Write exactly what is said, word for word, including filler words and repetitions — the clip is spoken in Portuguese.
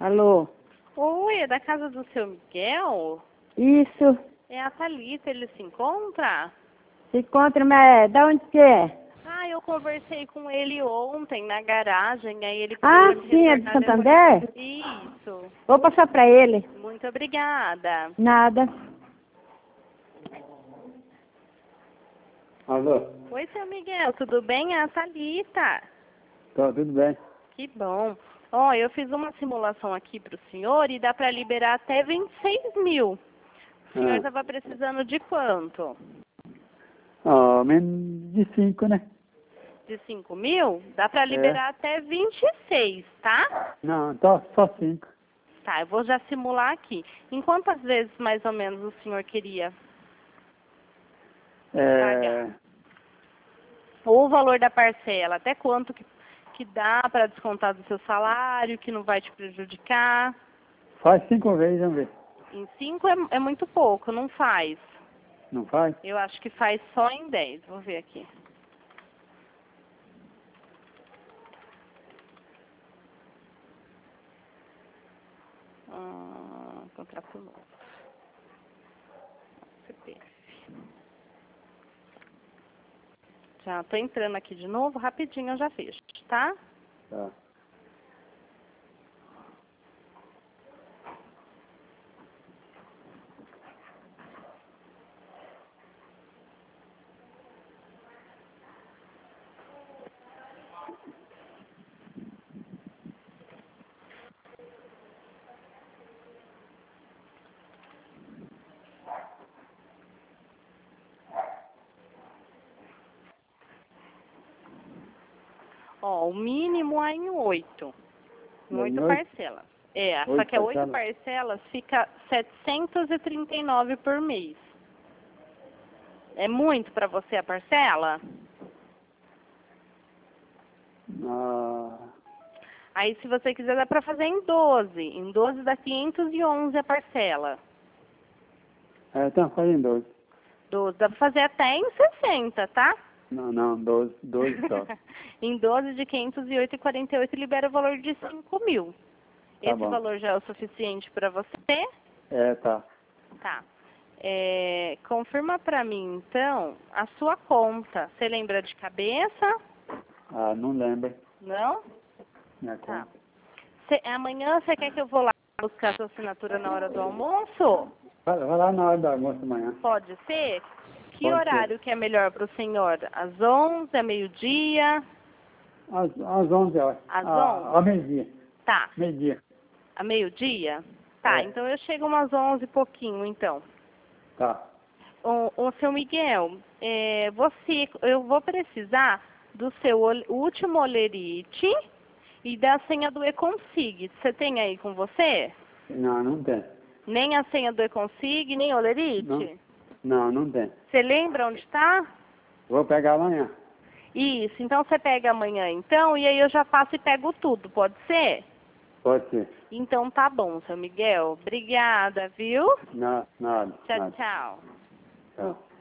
Alô? Oi, é da casa do seu Miguel? Isso. É a Thalita, ele se encontra? Se encontra, mas da onde que é? Ah, eu conversei com ele ontem na garagem, aí ele pediu Ah, pra me sim, é de retornar Santander? depois. Isso. Vou passar pra ele. Muito obrigada. Nada. Alô? Oi, seu Miguel, tudo bem? É a Thalita. Tá, tudo bem. Que bom. Ó, eu fiz uma simulação aqui pro senhor e dá pra liberar até vinte e seis mil. O senhor Ah, estava precisando de quanto? ah menos de cinco, né? De cinco mil? Dá pra liberar até vinte e seis, tá? Não, tá só cinco. Tá, eu vou já simular aqui. Em quantas vezes, mais ou menos, o senhor queria É, pagar? Ou o valor da parcela, até quanto que, que dá para descontar do seu salário, que não vai te prejudicar? faz cinco vezes, vamos ver. Em cinco é, é muito pouco, não faz. Não faz? Eu acho que faz só em dez. Vou ver aqui. Ah, contrato novo. C P F. Já tô entrando aqui de novo, rapidinho eu já fecho, tá? Tá. Ó, o mínimo é em oito. Em Em oito oito? parcelas. É, só Oito que é oito parcelas? parcelas fica setecentos e trinta e nove por mês. É muito para você a parcela? Ah, Aí se você quiser dá para fazer em doze. Em doze dá quinhentos e onze a parcela. é, então faz em doze. doze dá para fazer até em sessenta, tá? Não, não, doze, doze só. Em doze de quinhentos e oito e quarenta e oito libera o valor de cinco mil. Tá Esse bom. valor já é o suficiente para você? É, tá. Tá. É, confirma para mim, então, a sua conta. Você lembra de cabeça? Ah, não lembro. Não? Minha Tá. conta. Cê, amanhã você quer que eu vou lá buscar sua assinatura na hora do almoço? Vai, vai lá na hora do almoço amanhã. Pode ser? Que Pode horário que é melhor para o senhor? Às onze, a meio-dia? Às, às onze horas. Às Ah, onze? ao meio-dia. Tá. Meio-dia. A meio-dia? Tá, É. então eu chego umas onze e pouquinho, então. Tá. Ô, ô seu Miguel, é, você, eu vou precisar do seu ol- último olerite e da senha do eConsig. Você tem aí com você? Não, não tem. Nem a senha do eConsig, nem olerite? Não. Não, não tem. Você lembra onde está? Vou pegar amanhã. Isso, então você pega amanhã então, e aí eu já passo e pego tudo, pode ser? Pode ser. Então tá bom, seu Miguel. Obrigada, viu? Nada, nada. Tchau, nada. tchau. Tchau.